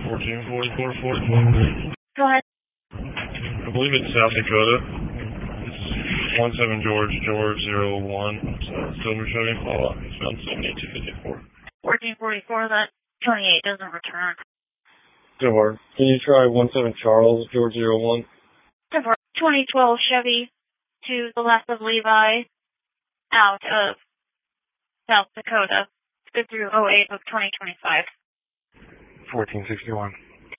1444. Go ahead. I believe it's South Dakota. It's 17 George 01. Silver Chevy Impala. It's found 7254. 1444, that 28 doesn't return. Silver. Can you try 17 Charles George 01? Silver. 2012 Chevy to the left of Levi out of South Dakota. Good through 08 of 2025. 1461.